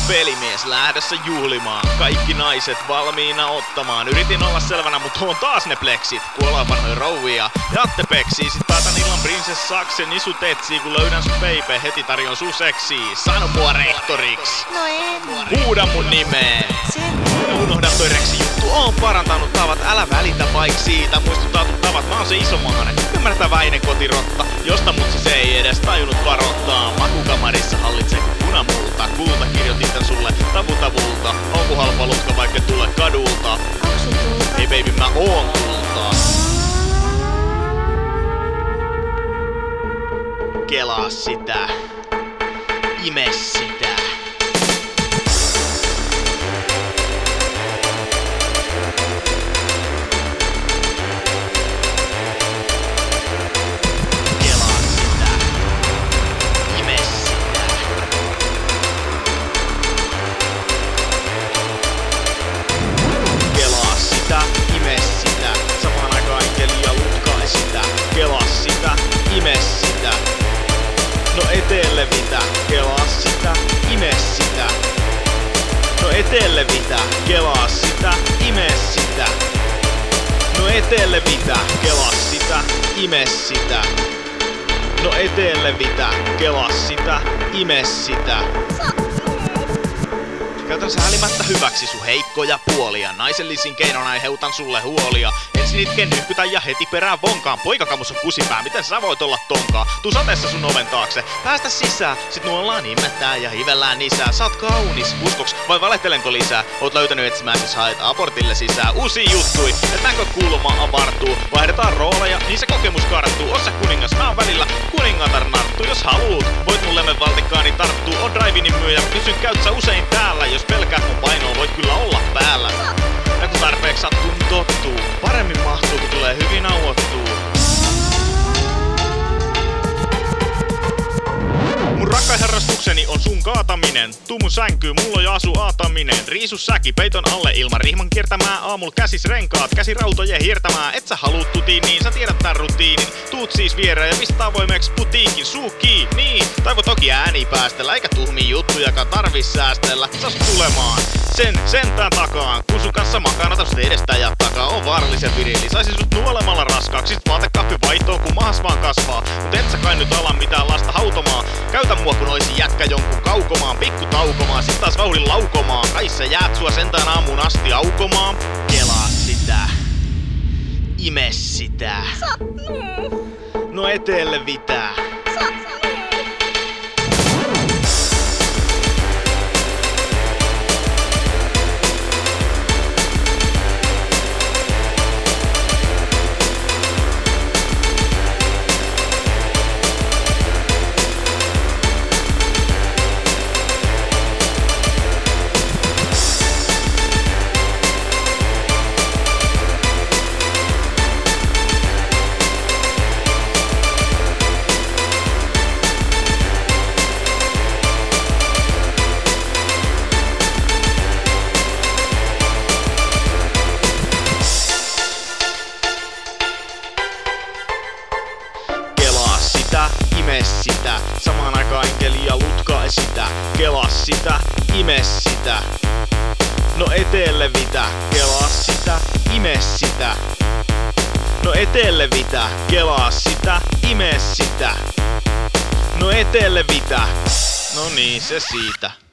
Pelimies lähdössä juhlimaan, kaikki naiset valmiina ottamaan. Yritin olla selvänä, mut on taas ne pleksit. Kun ollaan vanhoja rouvia, jatte peksii. Sit päätän illan prinsessaksen, isut etsii. Kun löydän sun peipe, heti tarjon sun seksii. Sano mua rehtoriks. No en. Huuda mun nimeen. Unohda toi reksi juttu, oon parantanut tavat. Älä välitä vaik siitä, muistuttautut tavat. Mä oon se isomahanen, ymmärtäväinen kotirotta. Josta mutsi se ei edes tajunnut varoittaa. Makukamarissa hallitsee punamulta. Kulta kirjoitin tän sulle tavutavulta. Onko halpa lutka vaikka tule kadulta? Onks sun tulta? Ei baby, mä oon kultaa. Kelaa sitä. Ime sitä. Ime sitä. No eteelle mitä, kelaa sitä, ime sitä. No eteelle mitä, kelaa sitä, ime sitä. No eteelle mitä, kelaa sitä, ime sitä. No eteelle mitä, kelaa sitä, ime sitä. Käytän säälimättä hyväksi sun heikkoja puolia. Naisellisin keinon aiheutan sulle huolia. Ensin itken nyhkytä ja heti perään vonkaan. Poikakamus on kusipää, miten sä voit olla tonkaa? Tuu sateessa sun oven taakse, päästä sisään. Sit nuollaan imettää ja hivellään lisää. Sä oot kaunis, uskoks vai valehtelenko lisää? Oot löytänyt etsimään, jos haet abortille sisään. Uusi juttui, et näkökulma avartuu. Vaihdetaan rooleja, niin se kokemus karttuu. Oot sä kuningas, mä oon välillä kuningatar narttu. Jos haluut, voit mun lemmen valtikkaani tarttuu. On drive-inin myyjä, kysyn käyt sä usein täällä. Jos pelkäät mun painoa, voit kyllä olla päällä. Ja kun tarpeeksi sattuu, niin tottuu. Paremmin mahtuu, kun tulee hyvin auottuu. Mun rakkain harrastukseni on sun kaataminen. Tuu mun sänkyy, mulla on jo asu aataminen. Riisu säki peiton alle ilman rihman kiertämää. Aamulla käsis renkaat, käsirautojen hiertämää. Et sä haluut tutiin, niin sä tiedät tän rutiinin. Tuut siis viereen ja pistää avoimeksi putiikin. Suu kiinni, niin. Toivo toki ääni päästellä, eikä tuhmia juttujakaan tarvis säästellä. Sas tulemaan sentään takaan. Kun sun kanssa makaan, ota sut edestä ja takaa. On vaarallisen virili, saisin sut nuolemalla raskaaksi. Sit vaatekappi vaihtoa, kun mahas vaan kasvaa. Mut et sä kai nyt ala mitään lasta hautomaan. Käytä mua kun oisin jätkä jonkun kaukomaan. Pikku taukomaan, sit taas vauhdin laukomaan. Kai sä jäät sua sentään aamuun asti aukomaan. Kelaa sitä. Ime sitä. No eteelle vitää. Ime sitä, samaan aikaan enkeli ja lutka sitä. Kelaa sitä, ime sitä. No eteelle vitä, kelaa sitä, ime sitä. No eteelle vitä, kelaa sitä, ime sitä. No eteelle vitä. No niin, se siitä.